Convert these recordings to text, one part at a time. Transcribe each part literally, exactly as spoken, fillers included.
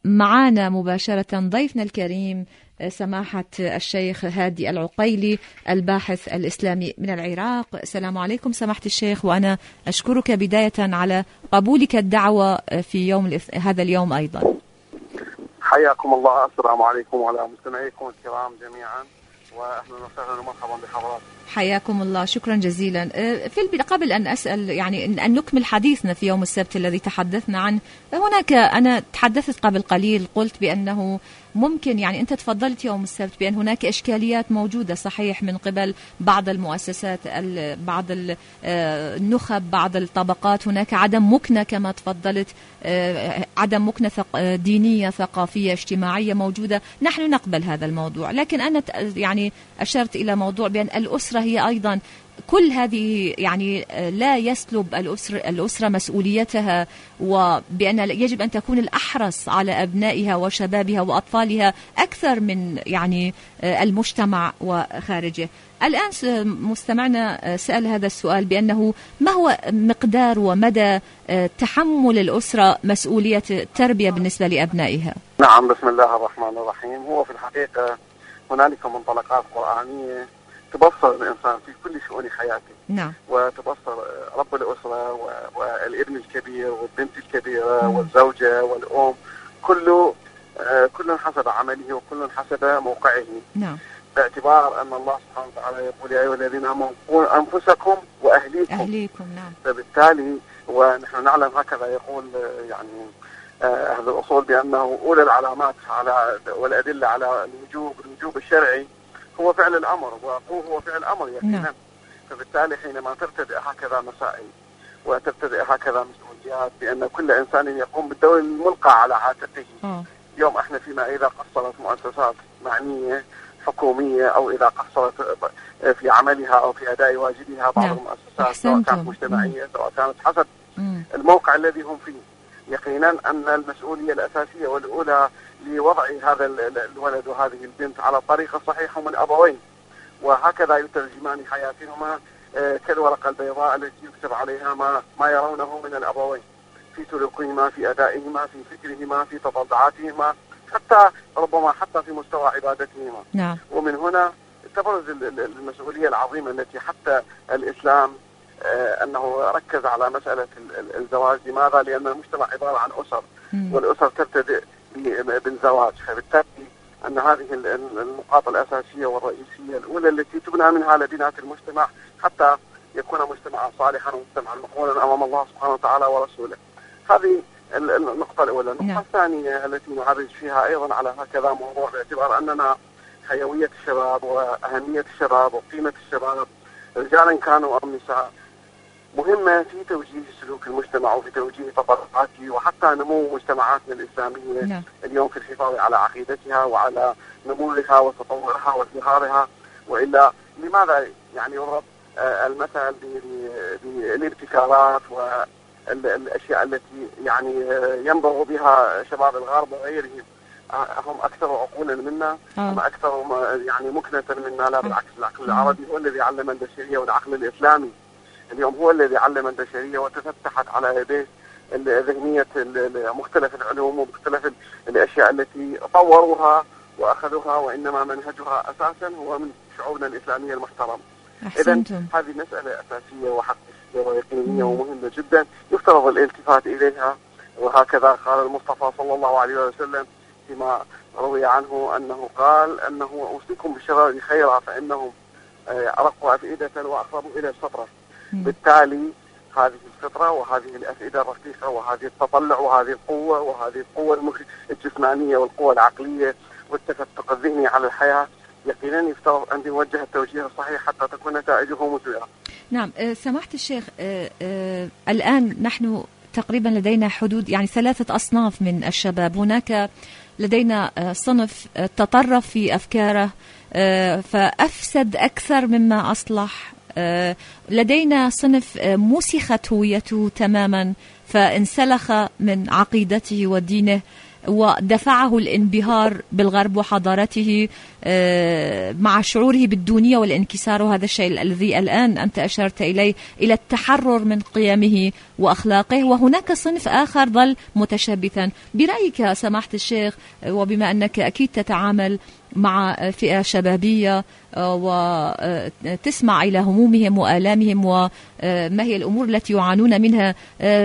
معنا مباشرة ضيفنا الكريم سماحة الشيخ هادي العقيلي الباحث الإسلامي من العراق. السلام عليكم سماحة الشيخ، وأنا أشكرك بداية على قبولك الدعوة في يوم هذا اليوم أيضا. حياكم الله. السلام عليكم وعلى مستمعيكم الكرام جميعا، وأهلا وسهلا ومرحبا بحضراتكم. حياكم الله، شكرا جزيلا. في قبل أن أسأل يعني أن نكمل حديثنا في يوم السبت الذي تحدثنا عنه، هناك أنا تحدثت قبل قليل قلت بأنه ممكن يعني أنت تفضلت يوم السبت بأن هناك إشكاليات موجودة صحيح من قبل بعض المؤسسات، بعض النخب، بعض الطبقات، هناك عدم مكنة كما تفضلت، عدم مكنة دينية ثقافية اجتماعية موجودة. نحن نقبل هذا الموضوع، لكن أنا يعني أشرت إلى موضوع بأن الأسرة هي أيضا كل هذه يعني لا يسلب الأسرة, الأسرة مسؤوليتها، وبأن يجب أن تكون الأحرص على أبنائها وشبابها وأطفالها أكثر من يعني المجتمع وخارجه. الآن مستمعنا سأل هذا السؤال بأنه ما هو مقدار ومدى تحمل الأسرة مسؤولية التربية بالنسبة لأبنائها؟ نعم، بسم الله الرحمن الرحيم. هو في الحقيقة هنالك منطلقات قرآنية تبصر الإنسان في كل شؤون حياته. نعم. وتبصر رب الأسرة والابن الكبير والبنت الكبيرة مم. والزوجة والأم، كله كل حسب عمله وكل حسب موقعه. نعم. باعتبار أن الله سبحانه وتعالى يقول يا أيها الذين آمنوا قوا أنفسكم وأهليكم. أهليكم نعم. فبالتالي ونحن نعلم هكذا يقول يعني أهل الأصول بأنه أولى العلامات على والأدلة على الوجوب الوجوب الشرعي هو فعل الأمر، وقوه هو فعل الأمر يقينا. نعم. فبالتالي حينما تبتدئ هكذا مسائل وتبتدئ هكذا مسؤوليات بأن كل إنسان يقوم بالدور الملقى على عاتقه. م. اليوم احنا فيما إذا قصرت مؤسسات معنية حكومية أو إذا قصرت في عملها أو في أداء واجبها بعض نعم. المؤسسات سواء كانت مجتمعية سواء كانت حسب م. الموقع الذي هم فيه، يقينا أن المسؤولية الأساسية والأولى لوضع هذا الولد وهذه البنت على الطريقة الصحيحة من أبوين، وهكذا يترجمان حياتهما كالورقة البيضاء التي يكتب عليها ما ما يرونه من الأبوين في سلوكهما، في أدائهما، في فكرهما، في تطلعاتهما، حتى ربما حتى في مستوى عبادتهما. نعم. ومن هنا تبرز المسؤولية العظيمة التي حتى الإسلام أنه ركز على مسألة الزواج. لماذا؟ لأن المجتمع عبارة عن أسر، م. والأسر تبتدئ بالزواج، فبالتالي أن هذه النقاط الأساسية والرئيسية الأولى التي تبنى منها لبنات المجتمع حتى يكون مجتمعا صالحا ومجتمعا مقبولا أمام الله سبحانه وتعالى ورسوله. هذه النقطة الأولى. النقطة نعم. الثانية التي نعرج فيها أيضا على هكذا موضوع باعتبار أننا حيوية الشباب وأهمية الشباب وقيمة الشباب رجالا كانوا أم نساء مهمة في توجيه سلوك المجتمع وفي توجيه تطلعاته وحتى نمو مجتمعاتنا الإسلامية نعم. اليوم في الحفاظ على عقيدتها وعلى نموها وتطورها وازدهارها. وإلا لماذا يعني يضرب المثل بالابتكارات والأشياء التي يعني ينبغ بها شباب الغرب وغيرهم؟ هم أكثر عقولا منا، هم أكثر يعني مكنة منا. لا بالعكس، العقل العربي هو الذي علم البشرية، والعقل الإسلامي اليوم هو الذي علم البشرية وتفتحت على يديه ذهنية مختلف العلوم ومختلف الأشياء التي طوروها وأخذوها، وإنما منهجها أساسا هو من شعوبنا الإسلامية المحترم. إذن هذه مسألة أساسية وحقيقية ويقينية ومهمة جدا يفترض الالتفات إليها. وهكذا قال المصطفى صلى الله عليه وسلم فيما روي عنه أنه قال أنه أوصيكم بالشباب خيرا فإنهم أرقوا أفئدة وأقربوا إلى الفطرة. بالتالي هذه الفطرة وهذه الأفئدة الرقيقة وهذه التطلع وهذه القوة وهذه القوة الجسمانية والقوة العقلية والتفتق الذهني على الحياة يقينا يفترض أن يوجه التوجيه الصحيح حتى تكون نتائجه مثمرة. نعم. سماحة الشيخ، آه آه الآن نحن تقريبا لدينا حدود يعني ثلاثة أصناف من الشباب. هناك لدينا صنف تطرف في أفكاره فأفسد أكثر مما أصلح، لدينا صنف مسخت هويته تماما فانسلخ من عقيدته ودينه، ودفعه الانبهار بالغرب وحضارته مع شعوره بالدونية والانكسار، وهذا الشيء الذي الآن أنت أشرت إليه، إلى التحرر من قيمه وأخلاقه. وهناك صنف آخر ظل متشبثا. برأيك سماحة الشيخ، وبما أنك أكيد تتعامل مع فئة شبابية وتسمع إلى همومهم وآلامهم وما هي الأمور التي يعانون منها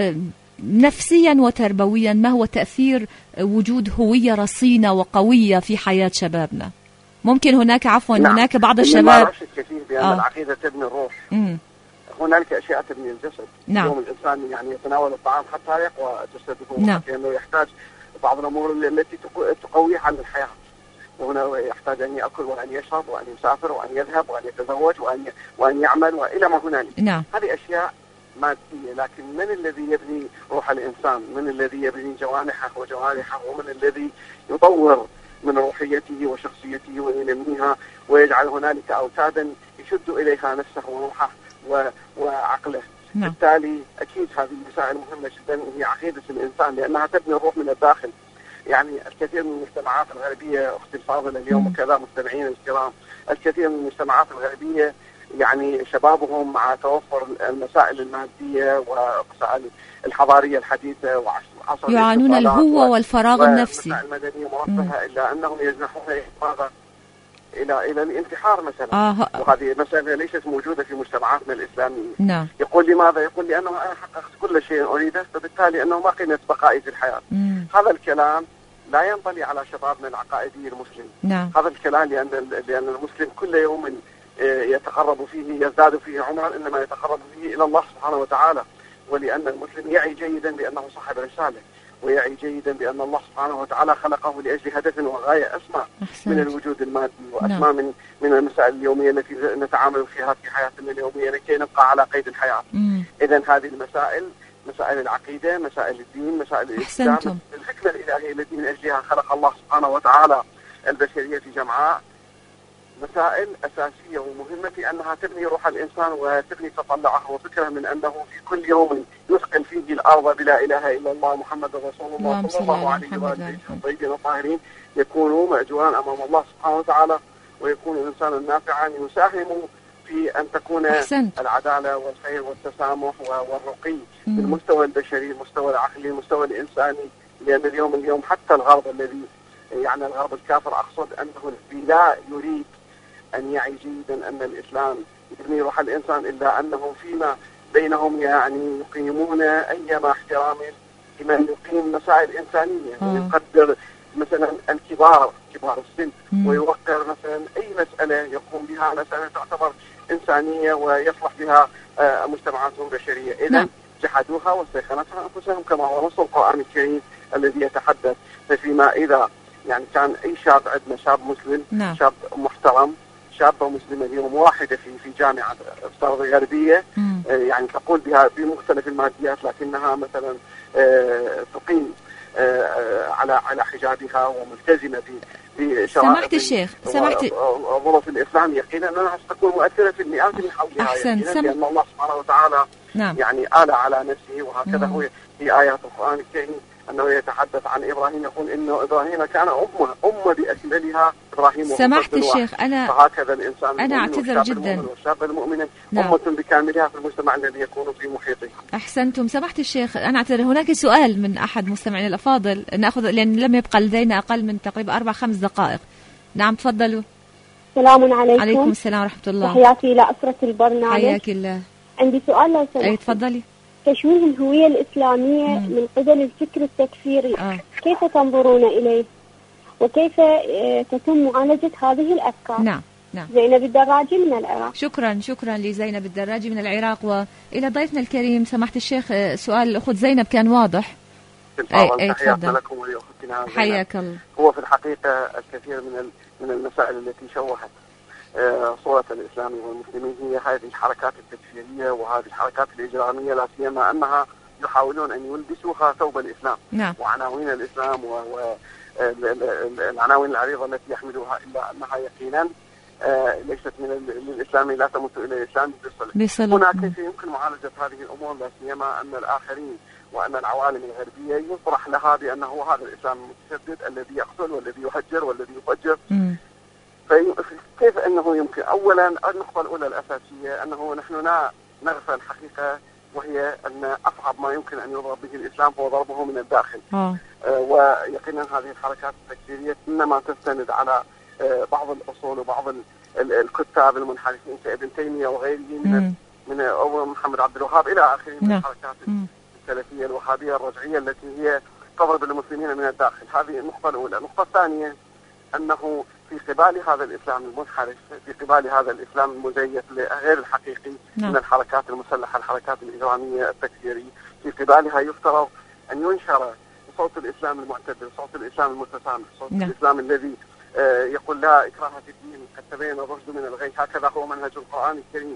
نفسيا وتربويا، ما هو تأثير وجود هوية رصينة وقوية في حياة شبابنا؟ ممكن هناك عفوا نعم. هناك بعض الشباب ما أعرفش الكثير بأن آه. العقيدة تبني الروح. مم. هنالك أشياء تبني الجسد. نعم. اليوم الإنسان يعني يتناول الطعام حتى يقوى جسده، نعم. لأنه يحتاج بعض الأمور التي تقويه عن الحياة، وهنا يحتاج أن يأكل وأن يشرب وأن يسافر وأن يذهب وأن يتزوج وأن وأن يعمل وإلى ما هنالك. نعم. هذه أشياء مادية، لكن من الذي يبني روح الإنسان؟ من الذي يبني جوانحه وجوارحه؟ ومن الذي يطور من روحيته وشخصيته وينميها ويجعل هنالك أوتادا يشد إليها نفسه وروحه وعقله؟ نعم. بالتالي أكيد هذه المسائل مهمة جدا، وهي عقيدة الإنسان، لأنها تبني الروح من الداخل. يعني الكثير من المجتمعات الغربية أختي الفاضلة اليوم وكذا مستمعين الكرام، الكثير من المجتمعات الغربية يعني شبابهم مع توفر المسائل المادية والمسائل الحضارية الحديثة وعصر يعانون الهوة والفراغ النفسي والمسائل المدنية مرفهة، إلا أنهم يجنحون ماذا إلى إلى الانتحار مثلا. آه. وهذه مسألة ليست موجودة في مجتمعاتنا الإسلامية. نعم. يقول لماذا؟ يقول لأنه أنا حققت كل شيء أريده، فبالتالي أنه ما قيمة بقائي في الحياة. مم. هذا الكلام لا ينطلي على شبابنا العقائدي المسلم. نعم. هذا الكلام لأن لأن المسلم كل يوم يتقرب فيه يزداد فيه عمرا، إنما يتقرب فيه إلى الله سبحانه وتعالى، ولأن المسلم يعي جيدا بأنه صاحب رسالة، ويعي جيدا بأن الله سبحانه وتعالى خلقه لأجل هدف وغاية أسمى من الوجود المادي، وأسمى نعم. من من المسائل اليومية التي نتعامل فيها في حياتنا اليومية لكي نبقى على قيد الحياة. إذن هذه المسائل، مسائل العقيدة، مسائل الدين، مسائل الإسلام، الحكمة الإلهية التي من أجلها خلق الله سبحانه وتعالى البشرية جمعاء، مسائل أساسية ومهمة في أنها تبني روح الإنسان وتبني تطلعه وفكره من أنه في كل يوم يثقل فيه الأرض بلا إله إلا الله محمد رسول الله صلى الله عليه وآله الطيبين الطاهرين، يكونوا مأجوران أمام الله سبحانه وتعالى، ويكون إنسانا نافعا يساهم في أن تكون أحسنت. العدالة والخير والتسامح والرقي في المستوى البشري، المستوى العقلي، المستوى الإنساني. لأن اليوم اليوم حتى الغرب الذي يعني الغرب الكافر أقصد، أنه لا يريد أن يعي جيدا أن الإسلام يبني روح الإنسان، إلا أنه فيما بينهم يعني يقيمون أيما احترام لمن يقيم مسائل إنسانية، ويقدر مثلا الكبار كبار السن، ويوقر مثلا أي مسألة يقوم بها مسألة تعتبر إنسانية ويصلح بها مجتمعاتهم بشرية. إذن جحدوها واستيقنتها أنفسهم، كما هو نص القرآن الكريم الذي يتحدث. فيما إذا يعني كان أي شاب عندنا شاب مسلم، نعم. شاب محترم، شابة مسلمة اليوم واحدة في في جامعة افترض غربية، آه يعني تقول بها بمختلف الماديات، لكنها مثلا آه تقيم آه على على حجابها وملتزمة في في سمحت الشيخ سمحت ظروف الإسلام، يقينا أنها ستكون مؤثرة في المئات من حولها. أحسن. سم... لأن الله سبحانه وتعالى نعم. يعني آل على نفسه، وهكذا مم. هو في آيات القرآن الكريم أنه يتحدث عن إبراهيم، يقول إنه إبراهيم كان أمة أمة بأكملها إبراهيم. سمحت الشيخ أنا فهكذا الإنسان أنا أعتذر جدا والشاب المؤمن نعم. أمة بكاملها في المجتمع الذي يكون في محيطه. أحسنتم. سمحت الشيخ أنا أعتذر، هناك سؤال من أحد مستمعينا الأفاضل نأخذ، لأن لم يبقى لدينا أقل من تقريبا أربع خمس دقائق. نعم تفضلوا. السلام عليكم. عليكم السلام ورحمة الله. تحياتي إلى أسرة البرنامج. حياك الله. عندي سؤال لو سمحت. أي تفضلي. تشويه الهوية الإسلامية مم. من قبل الفكر التكفيري، آه. كيف تنظرون إليه؟ وكيف تتم معالجة هذه الأفكار؟ نعم نعم. زينب الدراجي من العراق. شكرا شكرا لزينب الدراجي من العراق. وإلى ضيفنا الكريم سماحة الشيخ، سؤال الأخت زينب كان واضح. أي أي تفضل. لكم ولأختنا حياك الله. هو في الحقيقة الكثير من من المسائل التي شوهت صورة الإسلام والمسلمين هي هذه الحركات التكفيرية وهذه الحركات الإجرامية، لا سيما أنها يحاولون أن يلبسوها ثوب الإسلام نعم. وعناوين الإسلام والعناوين العريضة التي يحملوها، إلا أنها يقينا ليست من الإسلام، لا تمت إلى الإسلام بصلة. هنا كيف يمكن معالجة هذه الأمور، لا سيما أن الآخرين وأن العوالم الغربية يصرح لها بأنه هذا الإسلام المتشدد الذي يقتل والذي يهجر والذي يفجر. فكيف أنه يمكن؟ أولا النقطة الأولى الأساسية أنه نحن لا نغفل الحقيقة، وهي أن أصعب ما يمكن أن يضرب به الإسلام هو ضربه من الداخل. آه. آه ويقينا هذه الحركات التكفيرية إنما تستند على آه بعض الأصول وبعض الكتاب المنحرفين كابن تيمية وغيره من من أو محمد عبد الوهاب إلى آخره من الحركات السلفية الوهابية الرجعية التي هي تضرب المسلمين من الداخل. هذه النقطة الأولى. النقطة الثانية أنه في قبال هذا الإسلام المنحرف، في قبال هذا الإسلام المزيف غير الحقيقي من الحركات المسلحة، الحركات الإجرامية التكفيرية، في قبالها يفترض أن ينشر صوت الإسلام المعتدل، صوت الإسلام المتسامح، صوت نعم. الإسلام الذي آه يقول لا إكراه في الدين قد تبين الرشد من الغي، هكذا هو منهج القرآن الكريم،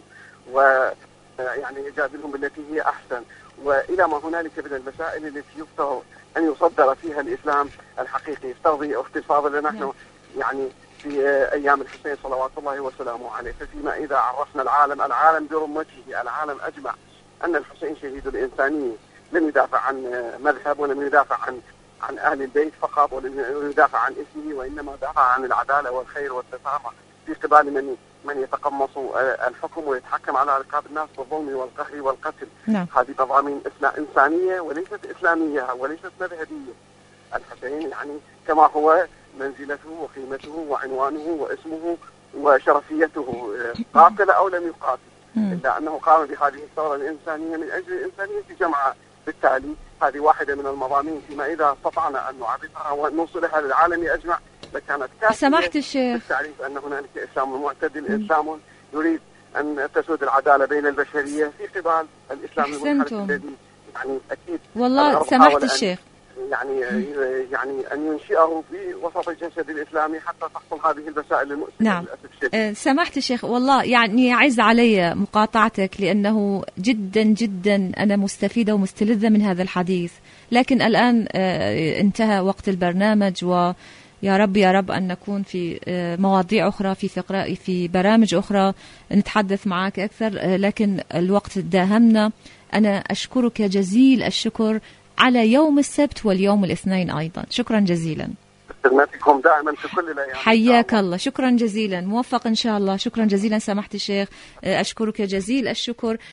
ويعني يجادلهم بالتي هي أحسن، وإلى ما هنالك من المسائل التي يفترض أن يصدر فيها الإسلام الحقيقي. يفترض اختصاصا نحن نعم. يعني في أيام الحسين صلوات الله وسلامه عليه، ففيما إذا عرفنا العالم العالم برمته، العالم أجمع أن الحسين شهيد الإنسانية، لم يدافع عن مذهب ولم يدافع عن عن أهل البيت فقط ولم يدافع عن اسمه، وإنما دافع عن العدالة والخير والتسامح في قبال من من يتقمص الحكم ويتحكم على رقاب الناس بالظلم والقهر والقتل. نعم. هذه مضامين إنسانية وليست إسلامية وليست مذهبية. الحسين يعني كما هو منزلته وقيمته وعنوانه واسمه وشرفيته، قاتل أو لم يقاتل، إلا أنه قام بهذه الثورة الإنسانية من أجل الإنسانية جمعاء. بالتالي هذه واحدة من المضامين فيما إذا استطعنا أن نعرفها ونوصلها للعالم أجمع لكانت كافية. سمحت الشيخ بالتعريف أن هنالك إسلام معتدل، إسلام يريد أن تسود العدالة بين البشرية في قبال الإسلام المنحرف الذي يعني أكيد والله سمحت الشيخ يعني يعني أن ينشئه في وسط الجسد الإسلامي حتى تحصل هذه المسائل المؤسفة. نعم أه سمحت الشيخ، والله يعني يعز علي مقاطعتك لأنه جدا جدا أنا مستفيدة ومستلذة من هذا الحديث، لكن الآن أه انتهى وقت البرنامج، ويا رب يا رب أن نكون في أه مواضيع أخرى، في فقرة في برامج أخرى نتحدث معك أكثر، أه لكن الوقت داهمنا. أنا أشكرك جزيل الشكر على يوم السبت واليوم الاثنين أيضا، شكرا جزيلا. خدمتكم دائما في كل الأيام. حياك الله، شكرا جزيلا، موفق إن شاء الله. شكرا جزيلا سمحت الشيخ، أشكرك جزيل الشكر.